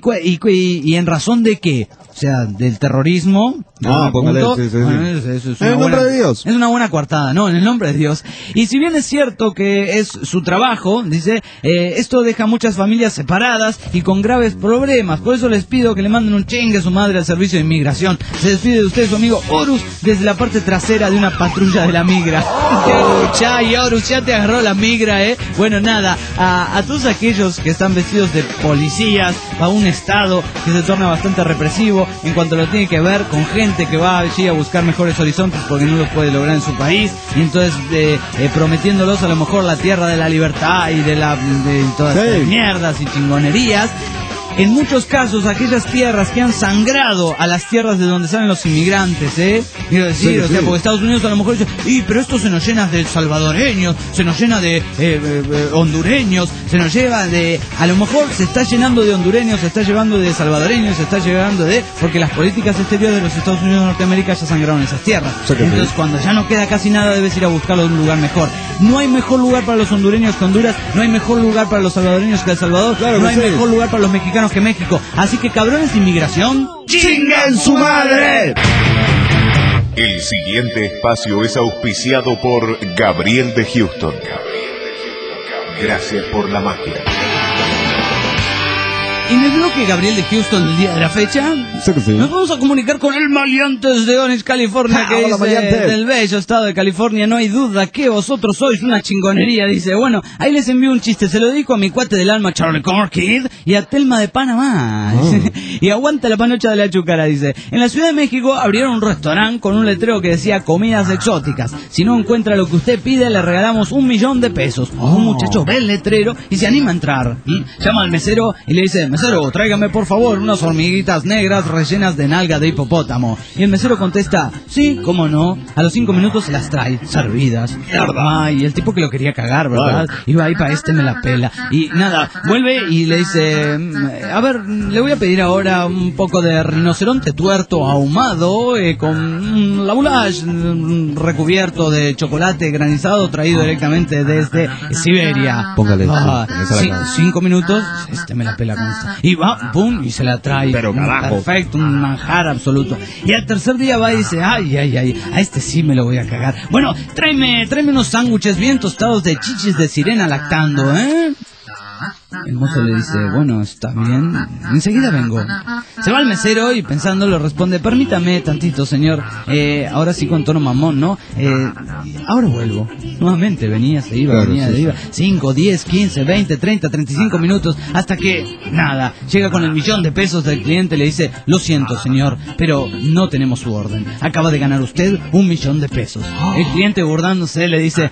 ¿Y en razón de qué? O sea, del terrorismo. Póngale, sí. En el nombre de Dios. Es una buena coartada, ¿no? En el nombre de Dios. Y si bien es cierto que es su trabajo, dice, esto deja muchas familias separadas y con graves problemas. Por eso les pido que le manden un chingue a su madre al servicio de inmigración. Se despide de usted su amigo Horus desde la parte trasera de una patrulla de la migra. Horus, ya te agarró la migra, ¿eh? Bueno, nada, a todos aquellos que están vestidos de policías, a un estado que se torna bastante represivo en cuanto lo tiene que ver con gente que va allí a buscar mejores horizontes porque no los puede lograr en su país, y entonces prometiéndolos a lo mejor la tierra de la libertad y de todas estas mierdas y chingonerías. En muchos casos, aquellas tierras que han sangrado a las tierras de donde salen los inmigrantes, quiero decir, porque Estados Unidos a lo mejor dice, pero esto se nos llena de salvadoreños, se nos llena de hondureños, se nos lleva de, a lo mejor se está llenando de hondureños, se está llevando de salvadoreños, se está llevando porque las políticas exteriores de los Estados Unidos de Norteamérica ya sangraron esas tierras. Entonces, cuando ya no queda casi nada, debes ir a buscarlo en un lugar mejor. No hay mejor lugar para los hondureños que Honduras, no hay mejor lugar para los salvadoreños que El Salvador, no hay mejor lugar para los mexicanos que México. Así que, cabrones de inmigración, ¡chinguen su madre! El siguiente espacio es auspiciado por Gabriel de Houston. Gracias por la magia. en el bloque Gabriel de Houston del día de la fecha, Sí que sí. nos vamos a comunicar con el Maleantes de Orange, California, que Hola, dice, Maleantes. del bello estado de California, no hay duda que vosotros sois una chingonería, dice. Bueno, ahí les envío un chiste, se lo dedico a mi cuate del alma, Charlie Corkid, y a Telma de Panamá. Y aguanta la panocha de la chúcara, dice. En la Ciudad de México abrieron un restaurante con un letrero que decía comidas exóticas. Si no encuentra lo que usted pide, le regalamos $1.000.000 de pesos. Un muchacho ve el letrero y se anima a entrar. Llama al mesero y le dice, mesero, tráigame por favor unas hormiguitas negras rellenas de nalga de hipopótamo. Y el mesero contesta, sí, cómo no. A los 5 minutos se las trae, servidas. Ay, el tipo que lo quería cagar, ¿verdad? Iba ahí para me la pela. Y nada, vuelve y le dice, a ver, le voy a pedir ahora un poco de rinoceronte tuerto ahumado con la goulash recubierto de chocolate granizado traído directamente desde Siberia. Póngale. 5 minutos, me la pela con esto. Y va, pum, y se la trae. Pero carajo. Perfecto, un manjar absoluto. Y al tercer día va y dice, ay, a este sí me lo voy a cagar. Bueno, tráeme unos sándwiches bien tostados de chichis de sirena lactando, ¿eh? El mozo le dice, bueno, está bien, enseguida vengo. Se va al mesero y pensando le responde, permítame tantito, señor. Ahora sí con tono mamón, ¿no? Ahora vuelvo. Nuevamente venía, se iba. 5, 10, 15, 20, 30, 35 minutos, hasta que, nada, llega con el $1.000.000 de pesos del cliente y le dice, lo siento, señor, pero no tenemos su orden. Acaba de ganar usted $1.000.000 de pesos. El cliente burlándose le dice,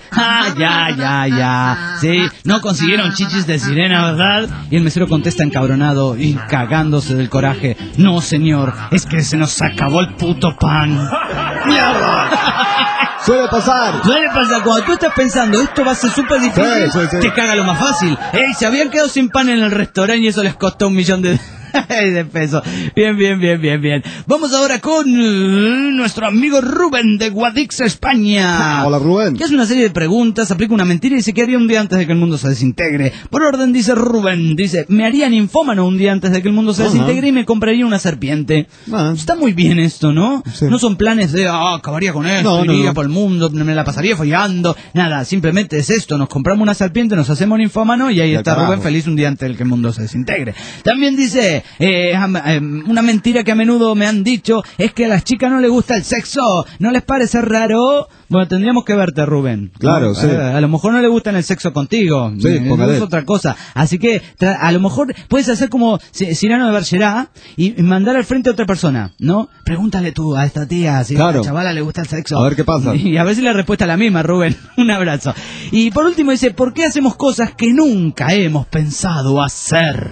ya. Sí, no consiguieron chichis de sirena, ¿verdad? Y el mesero contesta encabronado y cagándose del coraje, no, señor, es que se nos acabó el puto pan. ¡Mierda! Suele pasar Cuando tú estás pensando esto va a ser súper difícil, sí. te caga lo más fácil. Se habían quedado sin pan en el restaurante y eso les costó $1.000.000 de pesos. Bien. Vamos ahora con nuestro amigo Rubén de Guadix, España. Hola, Rubén. Que hace una serie de preguntas, aplica una mentira y dice que haría un día antes de que el mundo se desintegre. Por orden dice Rubén, dice, me haría ninfómano un día antes de que el mundo se desintegre y me compraría una serpiente. Está muy bien esto, ¿no? Sí. No son planes de, acabaría con esto, iría por el mundo, me la pasaría follando. Nada, simplemente es esto, nos compramos una serpiente, nos hacemos ninfómano y ahí está Rubén feliz un día antes de que el mundo se desintegre. También dice, una mentira que a menudo me han dicho es que a las chicas no les gusta el sexo. ¿No les parece raro? Bueno, tendríamos que verte, Rubén. Claro, ¿no? sí. A lo mejor no le gusta el sexo contigo. Sí, es otra cosa. Así que a lo mejor puedes hacer como Cyrano de Bergerac y mandar al frente a otra persona, ¿no? Pregúntale tú a esta tía si a la chavala le gusta el sexo. A ver qué pasa. Y a ver si la respuesta es la misma, Rubén. Un abrazo. Y por último dice, ¿por qué hacemos cosas que nunca hemos pensado hacer?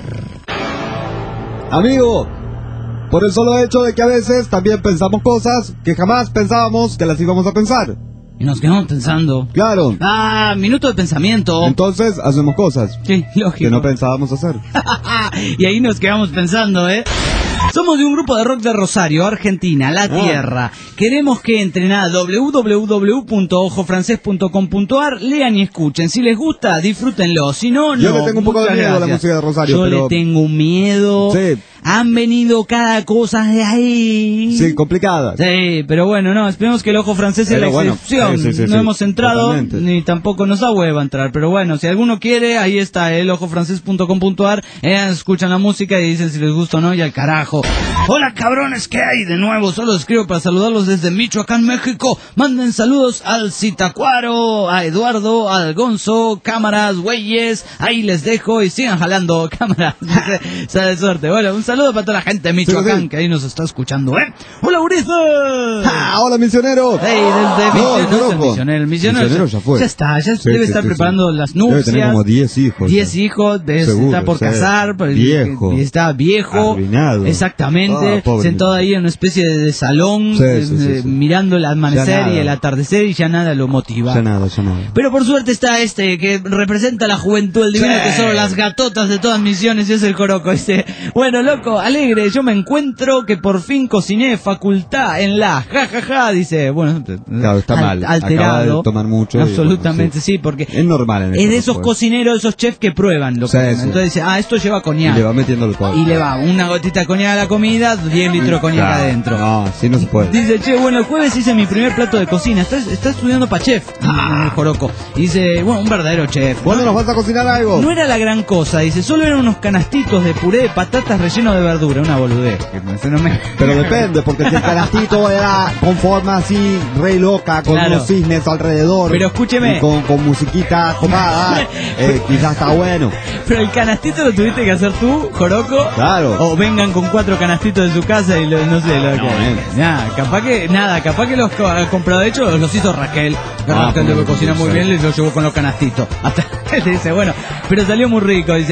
Amigo, por el solo hecho de que a veces también pensamos cosas que jamás pensábamos que las íbamos a pensar. Y nos quedamos pensando. Claro. Minuto de pensamiento. Entonces hacemos cosas lógico, que no pensábamos hacer. Y ahí nos quedamos pensando, ¿eh? Somos de un grupo de rock de Rosario, Argentina, la tierra. Queremos que entren a www.ojofrancés.com.ar, lean y escuchen. Si les gusta, disfrútenlo. Si no, no. Yo le tengo un poco de miedo a la música de Rosario. Le tengo un miedo. Sí. Han venido cada cosa de ahí. Sí, complicadas. Sí, pero bueno, no, esperemos que el ojo francés sea la excepción. No hemos entrado, ni tampoco nos da hueva entrar. Pero bueno, si alguno quiere, ahí está, elojofrancés.com.ar. Escuchan la música y dicen si les gusta o no, y al carajo. Hola, cabrones, ¿qué hay de nuevo? Solo escribo para saludarlos desde Michoacán, México. Manden saludos al Citacuaro, a Eduardo, al Gonzo, cámaras, güeyes. Ahí les dejo y sigan jalando cámaras. Sale suerte. Bueno, un saludo para toda la gente de Michoacán que ahí nos está escuchando, ¿eh? ¡Hola, Ulises! ¡Hola, misionero! ¡Ey, el misionero ya fue. Ya está, debe estar preparando las nupcias. Debe tener como 10 hijos. 10 hijos, está por casar. Viejo. Y está viejo. Arruinado. Exactamente. Sentado ahí en una especie de salón, mirando el amanecer y el atardecer y ya nada lo motiva. Ya nada. Pero por suerte está que representa la juventud, el divino tesoro, las gatotas de todas misiones, y es el Coroco. Bueno, loco, alegre, yo me encuentro que por fin cociné facultad en la jajaja, dice, bueno, claro, está mal, alterado. Acaba de tomar mucho. Absolutamente, sí, porque es normal es de esos cocineros, esos chefs que prueban lo que entonces dice, esto lleva coñac. Y le va metiendo el coñac. Y le va una gotita de coñac la comida, 10 litros de coñac adentro. No, así no se puede. Dice, che, bueno, el jueves hice mi primer plato de cocina. Está estudiando para chef, el Joroco. Y dice, bueno, un verdadero chef. ¿Cuándo nos vas a cocinar algo? No era la gran cosa, dice, solo eran unos canastitos de puré de patatas relleno de verdura, una boludez. Pero depende, porque si el canastito era con forma así, re loca, con unos cisnes alrededor. Pero escúcheme. Con musiquita copada, quizás está bueno. Pero el canastito lo tuviste que hacer tú, Joroco. Claro. O vengan con 4 canastitos de su casa y no sé lo que. Capaz que los ha comprado. De hecho, los hizo Raquel. Raquel debe cocinar muy bien, y los llevó con los canastitos. Hasta le dice, bueno, pero salió muy rico. Dice,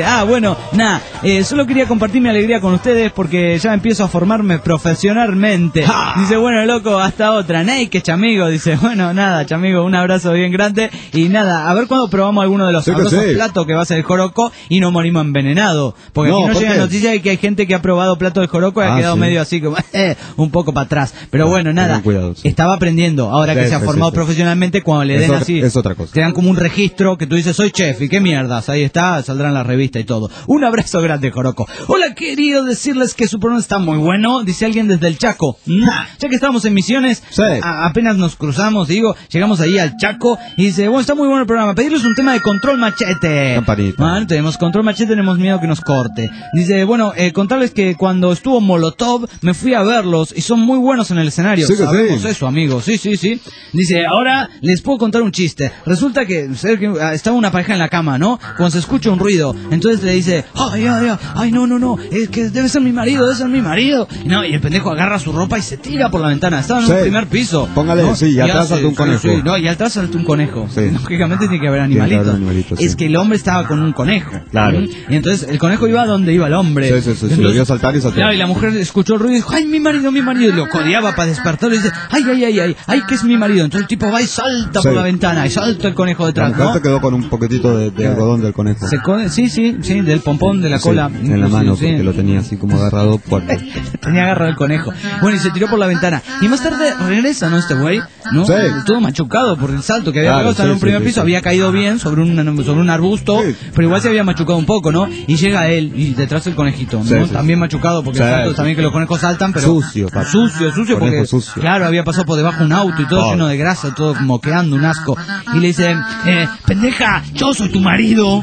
solo quería compartir mi alegría con ustedes porque ya empiezo a formarme profesionalmente. Dice, bueno, loco, hasta otra. Que chamigo. Dice, bueno, nada, chamigo, un abrazo bien grande. Y nada, a ver cuándo probamos alguno de los platos que va a ser el Joroco y no morimos envenenados. Porque aquí no llega noticia de que hay gente que ha probado plato de Joroco y ha quedado medio así como un poco para atrás. Pero bueno, nada, estaba aprendiendo. Ahora que se ha formado profesionalmente, cuando le den así, es otra cosa. te dan como un registro que tú dices, soy chef, y qué mierdas, ahí está, saldrá en la revista y todo. Un abrazo grande, Joroco. Hola, querido decirles que su programa está muy bueno, dice alguien desde el Chaco. Ya que estamos en Misiones, apenas nos cruzamos, llegamos ahí al Chaco, y dice, bueno, está muy bueno el programa, pedirles un tema de Control Machete. Campanita. Tenemos Control Machete, tenemos miedo que nos corte. Dice, bueno, contarles que cuando estuvo Molotov, me fui a verlos, y son muy buenos en el escenario. Sabemos eso, amigos, sí. Dice, ahora les puedo contar un chiste. Resulta que estaba una pareja en la cama, ¿no? Cuando se escucha un ruido, entonces le dice, ay, no, es que debe ser mi marido. No, y el pendejo agarra su ropa y se tira por la ventana. Estaba en un primer piso. Póngale, ¿no? y atrás saltó un conejo. Y atrás saltó un conejo. Lógicamente tiene que haber animalitos. Es que el hombre estaba con un conejo. Claro. Y entonces el conejo iba donde iba el hombre. Entonces, lo vio saltar y saltó. Claro, y la mujer escuchó el ruido y dijo, ay, mi marido. Y lo codeaba para despertarlo y dice, ay, que es mi marido. Entonces el tipo va y salta por la ventana y salta el conejo detrás. La mujer se quedó con un poquitito de algodón del conejo. Sí, del pompón de la cola. En la mano, porque lo tenía así como agarrado fuerte. Tenía agarrado el conejo. Bueno, y se tiró por la ventana. Y más tarde regresa, ¿no? Este güey, ¿no? Todo machucado por el salto que había pegado. Estaba en un primer piso, había caído bien sobre un arbusto, pero igual se había machucado un poco, ¿no? Y llega él, y detrás el conejito, ¿no? También machucado, porque el salto, también que los conejos saltan, pero sucio, porque, claro, había pasado por debajo un auto y todo lleno de grasa, todo moqueando, un asco. Y le dice, pendeja, yo soy tu marido.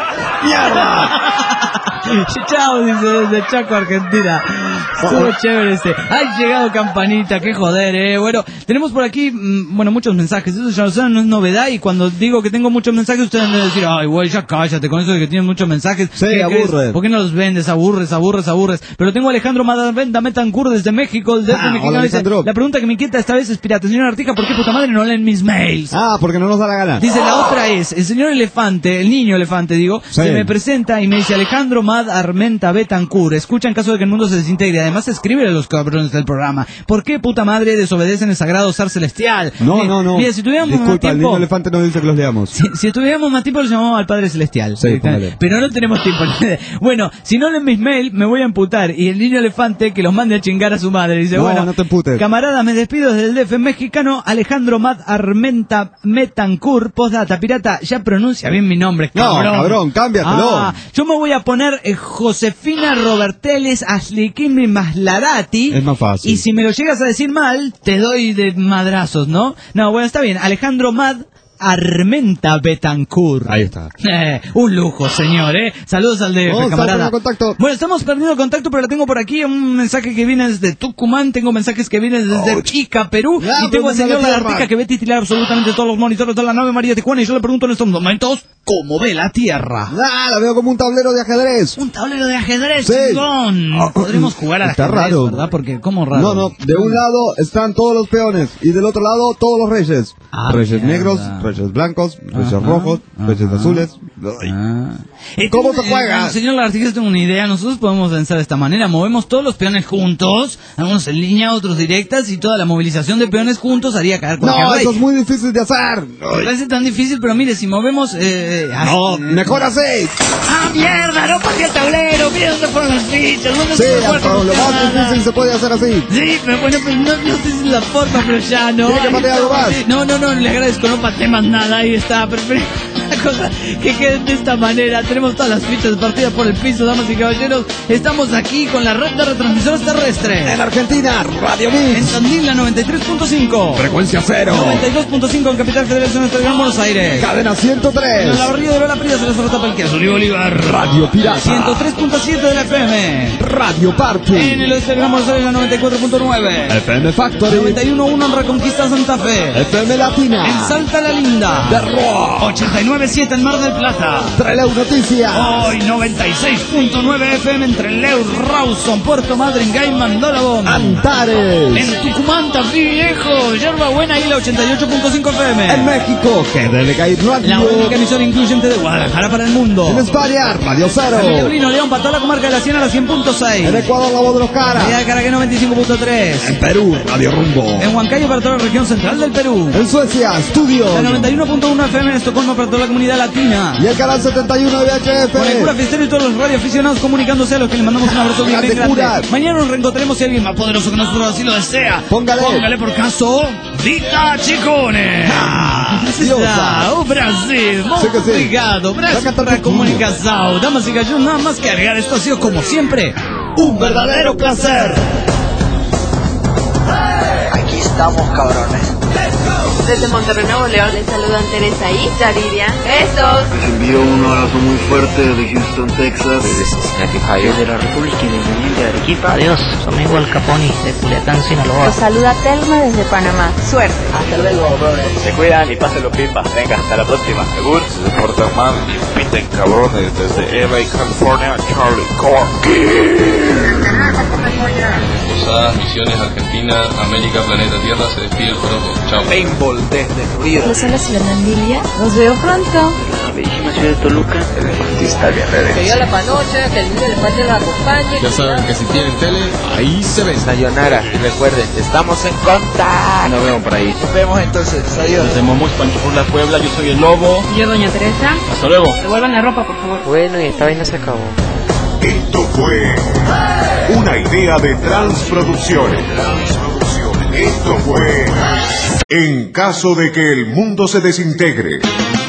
¡Mierda! Chao, dice desde Chaco, Argentina. Estuvo chévere ese. Ha llegado Campanita, qué joder, Bueno, tenemos por aquí, muchos mensajes. Eso ya lo saben, no es novedad. Y cuando digo que tengo muchos mensajes, ustedes deben decir, ay, güey, ya cállate con eso de que tienes muchos mensajes. Sí, aburre. ¿Por qué no los vendes? Aburres. Pero tengo a Alejandro Madaventa Metancur desde México, hola, dice, la pregunta que me inquieta esta vez es, pirata, señor Artija, ¿por qué puta madre no leen mis mails? Porque no nos da la gana. Dice, la otra es, el señor elefante, el niño elefante, se me presenta y me dice, Alejandro Mad Armenta Betancur, escucha en caso de que el mundo se desintegre. Además, escríbele a los cabrones del programa, ¿por qué puta madre desobedecen el sagrado zar celestial? No. Mira, si tuviéramos Disculpa, más tiempo, el niño elefante nos dice que los leamos. Si tuviéramos más tiempo, lo llamamos al Padre Celestial. Pero no tenemos tiempo. Bueno, si no leen mis mails, me voy a emputar. Y el niño elefante que los mande a chingar a su madre. Dice, no te emputes. Camarada, me despido desde el DF mexicano, Alejandro Mad Armenta Metancur, postdata, pirata, ya pronuncia bien mi nombre, cabrón. No, cabrón, cámbiatelo. Yo me voy a poner Josefina Roberteles Aslikimi Maslarati. Es más fácil. Y si me lo llegas a decir mal, te doy de madrazos, ¿no? No, bueno, está bien. Alejandro Mad Armenta Betancur. Ahí está. Un lujo, señor, Saludos al DF, camarada. Contacto. Bueno, estamos perdiendo contacto, pero la tengo por aquí. Un mensaje que viene desde Tucumán. Tengo mensajes que vienen desde Ica, Perú. Y tengo al señor Lagartica que ve titilar absolutamente todos los monitores de la nave María Tijuana. Y yo le pregunto en estos momentos, ¿cómo ve la Tierra? La veo como un tablero de ajedrez. Un tablero de ajedrez, chingón. Podremos jugar al ajedrez, raro, ¿verdad? Porque, ¿cómo raro? No. De un lado están todos los peones y del otro lado todos los reyes. Reyes negros, reyes blancos, reyes rojos, reyes azules. ¿Cómo se juega? Señor Lagartija, tengo una idea. Nosotros podemos pensar de esta manera. Movemos todos los peones juntos, algunos en línea, otros directas, y toda la movilización de peones juntos haría caer cualquier rey. Eso es muy difícil de hacer. Me parece tan difícil, pero mire, si movemos... mejor así. ¡Mierda! No partí el tablero. Mira dónde fueron las fichas. Lo más difícil se puede hacer así. Sí, pero bueno, pues no sé si es la forma, pero ya no. Tiene que patear algo más. No, le agradezco, no pateé más nada. Ahí está, una cosa que quede de esta manera. Tenemos todas las fichas partidas por el piso, damas y caballeros. Estamos aquí con la red de retransmisoras terrestres. En Argentina, Radio Mix. En Tandil, la 93.5. Frecuencia 0. 92.5 en Capital Federal, en nuestro Gran Buenos Aires. Cadena 103. En la barriga de Lola Prida se les rota Pelqueso, Bolívar. Radio Pirata. 103.7 de la FM. Radio Party. En el oeste del Gran Buenos Aires, la 94.9. FM Factory. 91.1 en Reconquista Santa Fe. FM Latina. En Salta la Linda. The Rock. 89.7 en Mar del Plata. Trelew Noticias. Hoy 96.9 FM en Trelew, Rawson, Puerto Madryn, Gaiman, Dolabón. Antares. En Tucumán, Tafí Viejo, Yerba Buena y la 88.5 FM. En México, que debe caer radio. La única emisora incluyente de Guadalajara para el mundo. En España, Radio Cero. En Lebrino, León, para toda la comarca de la Sierra, la 100.6. En Ecuador, La Voz de los Caras. En Caraqué, 95.3. En Perú, Radio Rumbo. En Huancayo, para toda la región central del Perú. En Suecia, Estudio. La 91.1 FM en Estocolmo, para toda la comunidad latina. Y el canal 71 de VHF. Con el cura Fiestero y todos los radioaficionados comunicándose, a los que les mandamos un abrazo bien grande. Mañana nos reencontraremos si alguien más poderoso que nosotros así lo desea. Póngale por caso Vita Chicone. O Brasil, muito obrigado. Gracias por la comunicación. Damas y caballeros, nada más que agregar. Esto ha sido como siempre un verdadero placer. Aquí estamos, cabrones. Desde Monterrey, Nuevo León, les saludan Teresa y Yaridia. ¡Besos! Les envío un abrazo muy fuerte desde Houston, Texas. Desde Cincinnati, Ohio. Desde la República Independiente de Arequipa. Adiós, su amigo El Caponi de Culiacán, Sinaloa. Los saluda Telma desde Panamá. Suerte. Hasta luego, brothers. Se cuidan y pásenlo pipa. Venga, hasta la próxima. Segur. Desde Puerto Man, inviten cabrones. Desde LA, California, Charlie Corky. Posadas, Misiones, Argentina, América, Planeta Tierra, se despide el Joropo. Chao. Paintball desde Río. Los hola Ciudadandilla. Los veo pronto. La bellísima ciudad de Toluca. El electricista Guerrero. Que yo la panocha, que el niño de España la acompañe. Ya saben que si tienen tele, ahí se ven. Sayonara. Y recuerden, estamos en contacto. Nos vemos por ahí. Nos vemos entonces. Adiós. Desde Momoy, Panchurla, Puebla, yo soy el Lobo. Yo, doña Teresa. Hasta luego. Devuelvan la ropa, por favor. Bueno, y esta vaina se acabó. Esto fue una idea de Transproducciones. Esto fue En caso de que el mundo se desintegre.